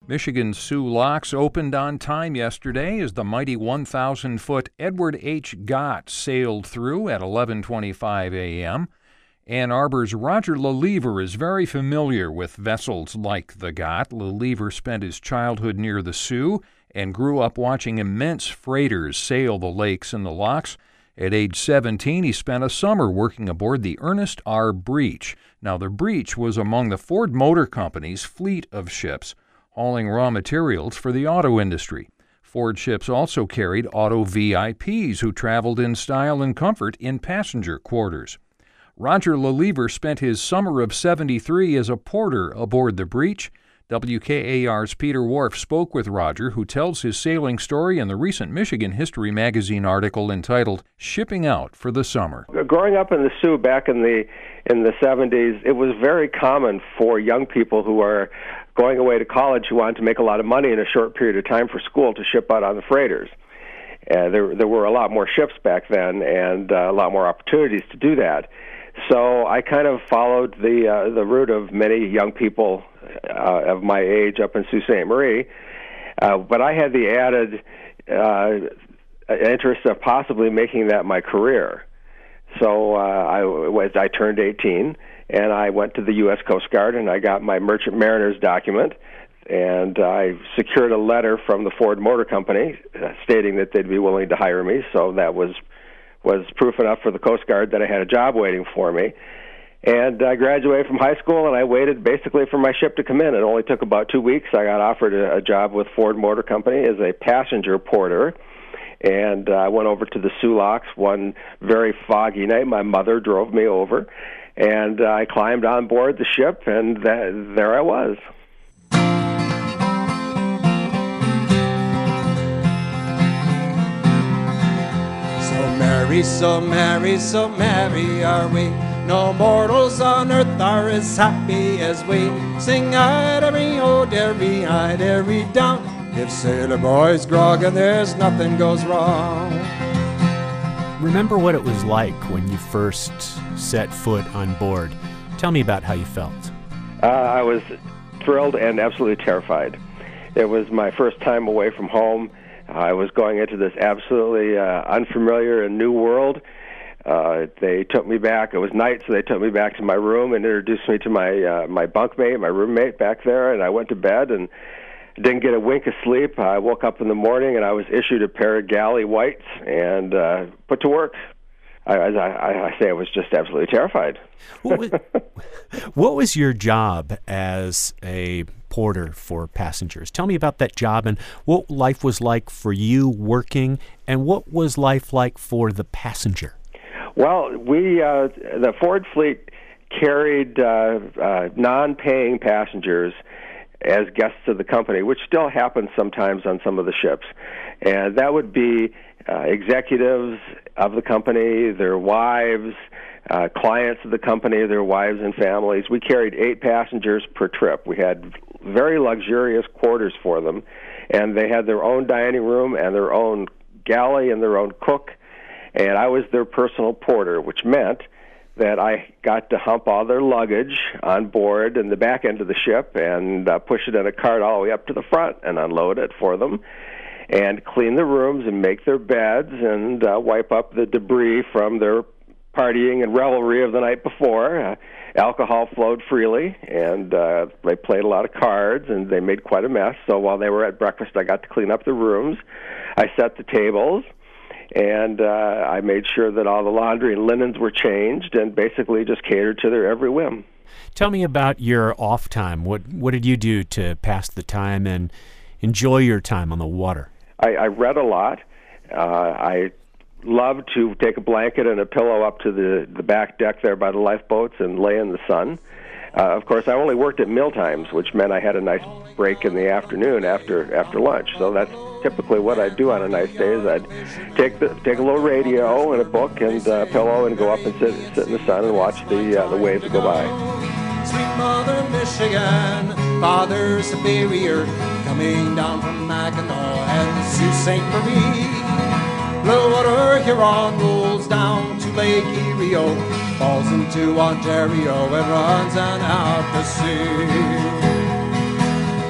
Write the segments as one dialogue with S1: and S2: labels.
S1: Michigan's Soo Locks opened on time yesterday as the mighty 1,000-foot Edward H. Gott sailed through at 11:25 a.m. Ann Arbor's Roger Leliver is very familiar with vessels like the Gott. Leliver spent his childhood near the Soo and grew up watching immense freighters sail the lakes and the locks. At age 17, he spent a summer working aboard the Ernest R. Breech. Now, the Breech was among the Ford Motor Company's fleet of ships, hauling raw materials for the auto industry. Ford ships also carried auto VIPs who traveled in style and comfort in passenger quarters. Roger Leliver spent his summer of '73 as a porter aboard the Breech. WKAR's Peter Wharf spoke with Roger, who tells his sailing story in the recent Michigan History Magazine article entitled Shipping Out for the Summer.
S2: Growing up in the Soo back in the 70s, it was very common for young people who are going away to college who wanted to make a lot of money in a short period of time for school to ship out on the freighters. There were a lot more ships back then and a lot more opportunities to do that. So I kind of followed the route of many young people of my age up in Sault Ste. Marie, but I had the added interest of possibly making that my career. So I turned 18, and I went to the U.S. Coast Guard, and I got my Merchant Mariner's document, and I secured a letter from the Ford Motor Company stating that they'd be willing to hire me, so that was proof enough for the Coast Guard that I had a job waiting for me. And I graduated from high school, and I waited basically for my ship to come in. It only took about 2 weeks. I got offered a job with Ford Motor Company as a passenger porter, and I went over to the Soo Locks one very foggy night. My mother drove me over, and I climbed on board the ship, and there I was.
S3: So merry, so merry are we. No mortals on earth are as happy as we. Sing I-derry-o, derry, I-derry down. If sailor boys grog and there's nothing goes wrong.
S4: Remember what it was like when you first set foot on board. Tell me about how you felt.
S2: I was thrilled and absolutely terrified. It was my first time away from home. I was going into this absolutely unfamiliar and new world. They took me back. It was night, so they took me back to my room and introduced me to my bunkmate, my roommate back there, and I went to bed and didn't get a wink of sleep. I woke up in the morning, and I was issued a pair of galley whites and put to work. I say I was just absolutely terrified.
S4: What was your job as a porter for passengers? Tell me about that job and what life was like for you working, and what was life like for the passenger? Well,
S2: the Ford fleet carried non-paying passengers as guests of the company, which still happens sometimes on some of the ships. And that would be executives of the company, their wives, clients of the company, their wives and families. We carried 8 passengers per trip. We had very luxurious quarters for them, and they had their own dining room and their own galley and their own cook, and I was their personal porter, which meant that I got to hump all their luggage on board in the back end of the ship and push it in a cart all the way up to the front and unload it for them, and clean the rooms and make their beds and wipe up the debris from their partying and revelry of the night before. Alcohol flowed freely, and they played a lot of cards, and they made quite a mess. So while they were at breakfast, I got to clean up the rooms. I set the tables, and I made sure that all the laundry and linens were changed, and basically just catered to their every whim.
S4: Tell me about your off time. What did you do to pass the time and enjoy your time on the water?
S2: I read a lot. I loved to take a blanket and a pillow up to the back deck there by the lifeboats and lay in the sun. Of course, I only worked at meal times, which meant I had a nice break in the afternoon after lunch. So that's typically what I'd do on a nice day. Is I'd take a little radio and a book and a pillow and go up and sit in the sun and watch the waves go by.
S3: Sweet Mother Michigan, Father Superior, coming down from Mackinac and the Sault Ste. Marie. Blue water Huron rolls down to Lake Erie, falls into Ontario, and runs on out to sea.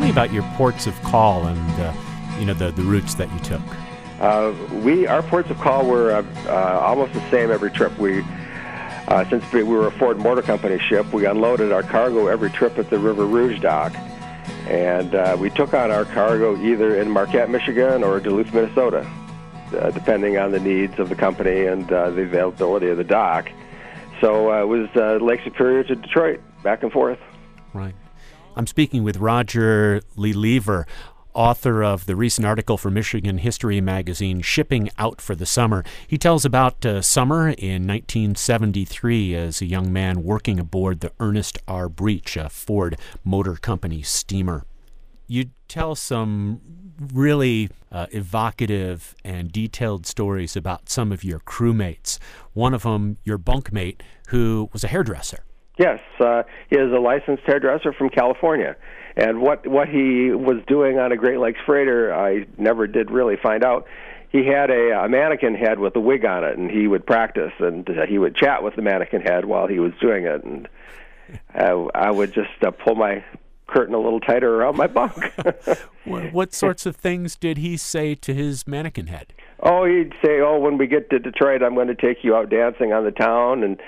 S4: me about your ports of call and the routes that you took.
S2: Our ports of call were almost the same every trip. Since we were a Ford Motor Company ship, we unloaded our cargo every trip at the River Rouge dock, and we took on our cargo either in Marquette, Michigan, or Duluth, Minnesota, depending on the needs of the company and the availability of the dock. So it was Lake Superior to Detroit, back and forth.
S4: Right. I'm speaking with Roger Leliver, author of the recent article for Michigan History Magazine, Shipping Out for the Summer. He tells about summer in 1973 as a young man working aboard the Ernest R. Breech, a Ford Motor Company steamer. You tell some really evocative and detailed stories about some of your crewmates. One of them, your bunkmate, who was a hairdresser.
S2: Yes, he is a licensed hairdresser from California. And what he was doing on a Great Lakes freighter, I never did really find out. He had a mannequin head with a wig on it, and he would practice, and he would chat with the mannequin head while he was doing it. And I would just pull my curtain a little tighter around my bunk.
S4: What sorts of things did he say to his mannequin head?
S2: Oh, he'd say, when we get to Detroit, I'm going to take you out dancing on the town, and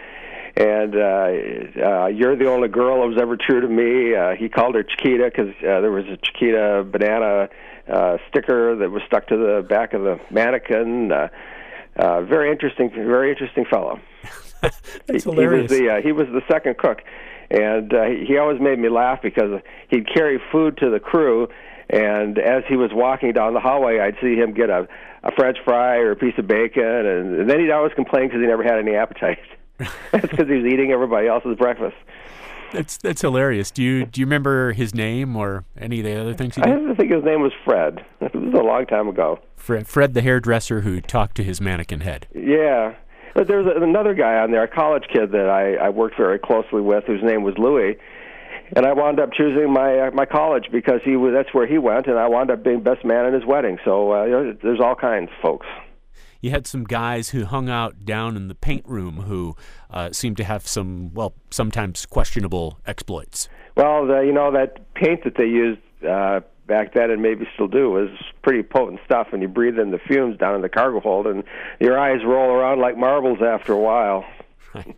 S2: you're the only girl that was ever true to me. He called her Chiquita because there was a Chiquita banana sticker that was stuck to the back of the mannequin. Very interesting fellow.
S4: That's hilarious.
S2: He was the second cook, and he always made me laugh because he'd carry food to the crew, and as he was walking down the hallway, I'd see him get a French fry or a piece of bacon, and then he'd always complain because he never had any appetite. That's because he was eating everybody else's breakfast.
S4: That's hilarious. Do you remember his name or any of the other things he did?
S2: I think his name was Fred. It was a long time ago.
S4: Fred the hairdresser who talked to his mannequin head.
S2: Yeah. But there was another guy on there, a college kid that I worked very closely with, whose name was Louis. And I wound up choosing my college because that's where he went, and I wound up being best man at his wedding. So there's all kinds, folks.
S4: You had some guys who hung out down in the paint room who seemed to have some, sometimes questionable exploits.
S2: Well, that paint that they used back then, and maybe still do, was pretty potent stuff, and you breathe in the fumes down in the cargo hold, and your eyes roll around like marbles after a while.
S4: Right.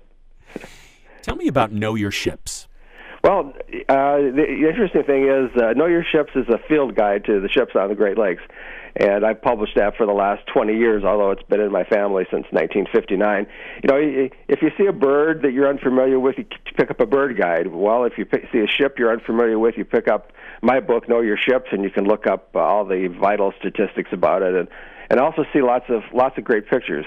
S4: Tell me about Know Your Ships.
S2: Well, the interesting thing is Know Your Ships is a field guide to the ships on the Great Lakes. And I've published that for the last 20 years, although it's been in my family since 1959. If you see a bird that you're unfamiliar with, you pick up a bird guide. Well, if you see a ship you're unfamiliar with, you pick up my book, Know Your Ships, and you can look up all the vital statistics about it, and also see lots of great pictures.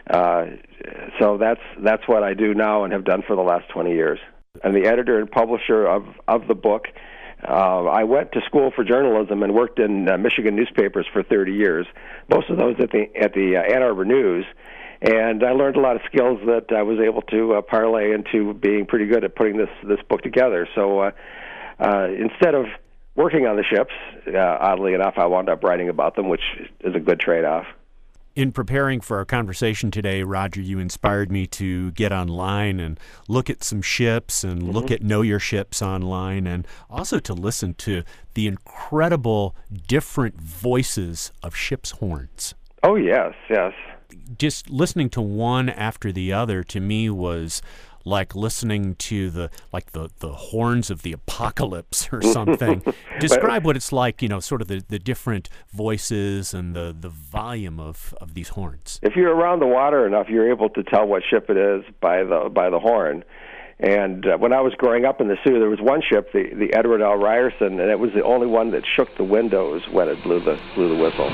S2: So that's what I do now and have done for the last 20 years. I'm the editor and publisher of the book. I went to school for journalism and worked in Michigan newspapers for 30 years, most of those at the Ann Arbor News, and I learned a lot of skills that I was able to parlay into being pretty good at putting this book together. So instead of working on the ships, oddly enough, I wound up writing about them, which is a good trade-off.
S4: In preparing for our conversation today, Roger, you inspired me to get online and look at some ships and look at Know Your Ships online, and also to listen to the incredible different voices of ships' horns.
S2: Oh, yes.
S4: Just listening to one after the other, to me, was like listening to the horns of the apocalypse or something. Describe what it's like, sort of the different voices and the volume of these horns.
S2: If you're around the water enough, you're able to tell what ship it is by the horn. And when I was growing up in the Sioux, there was one ship, the Edward L. Ryerson, and it was the only one that shook the windows when it blew the whistle.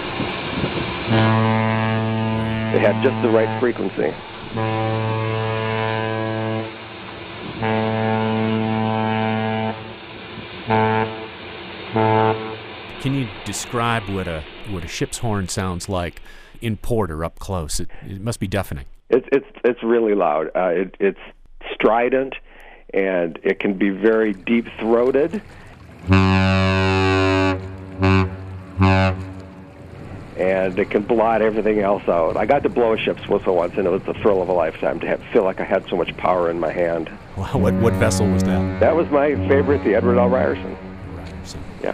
S2: It had just the right frequency.
S4: Can you describe what a ship's horn sounds like in port or up close? It must be deafening.
S2: It's really loud. It's strident, and it can be very deep-throated. And it can blot everything else out. I got to blow a ship's whistle once, and it was the thrill of a lifetime to feel like I had so much power in my hand.
S4: Wow, what vessel was that?
S2: That was my favorite, the Edward L. Ryerson.
S4: Ryerson.
S2: Yeah.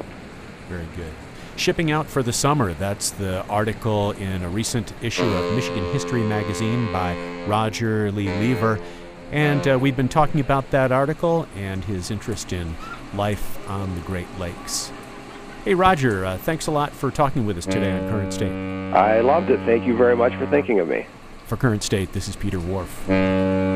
S4: Very good. Shipping out for the summer, that's the article in a recent issue of Michigan History Magazine by Roger Lee Lever. And we've been talking about that article and his interest in life on the Great Lakes. Hey, Roger, thanks a lot for talking with us today on Current State.
S2: I loved it. Thank you very much for thinking of me.
S4: For Current State, this is Peter Whorf.